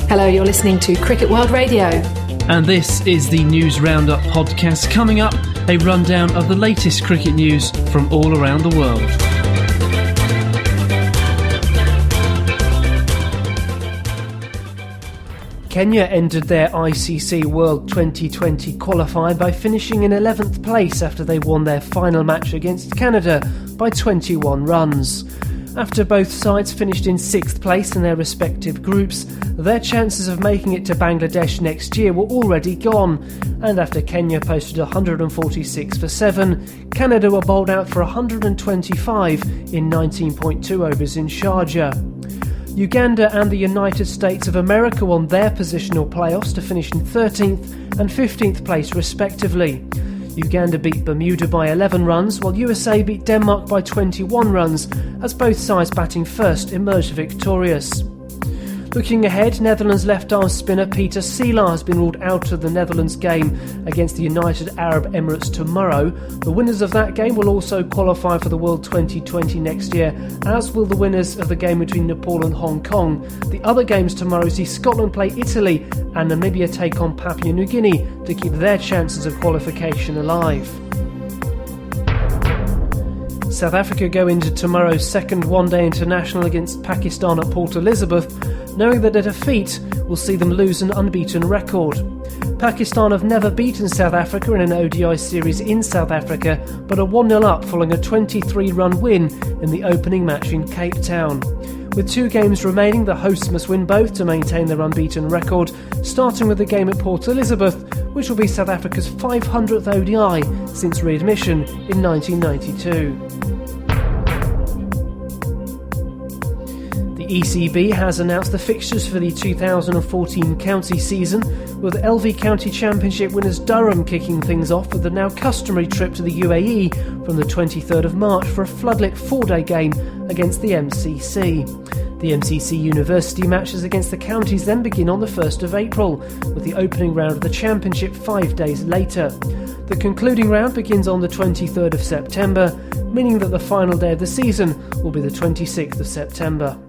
Hello, you're listening to Cricket World Radio. And this is the News Roundup podcast. Coming up, a rundown of the latest cricket news from all around the world. Kenya ended their ICC World 2020 qualifier by finishing in 11th place after they won their final match against Canada by 21 runs. After both sides finished in 6th place in their respective groups, their chances of making it to Bangladesh next year were already gone, and after Kenya posted 146 for 7, Canada were bowled out for 125 in 19.2 overs in Sharjah. Uganda and the United States of America won their positional playoffs to finish in 13th and 15th place respectively. Uganda beat Bermuda by 11 runs, while USA beat Denmark by 21 runs, as both sides batting first emerged victorious. Looking ahead, Netherlands left-arm spinner Peter Seelaar has been ruled out of the Netherlands game against the United Arab Emirates tomorrow. The winners of that game will also qualify for the World 2020 next year, as will the winners of the game between Nepal and Hong Kong. The other games tomorrow see Scotland play Italy and Namibia take on Papua New Guinea to keep their chances of qualification alive. South Africa go into tomorrow's second one-day international against Pakistan at Port Elizabeth, knowing that a defeat will see them lose an unbeaten record. Pakistan have never beaten South Africa in an ODI series in South Africa, but are 1-0 up following a 23-run win in the opening match in Cape Town. With 2 games remaining, the hosts must win both to maintain their unbeaten record, starting with the game at Port Elizabeth, which will be South Africa's 500th ODI since readmission in 1992. The ECB has announced the fixtures for the 2014 county season, with LV County Championship winners Durham kicking things off with the now customary trip to the UAE from the 23rd of March for a floodlit 4-day game against the MCC. The MCC University matches against the counties then begin on the 1st of April, with the opening round of the championship 5 days later. The concluding round begins on the 23rd of September, meaning that the final day of the season will be the 26th of September.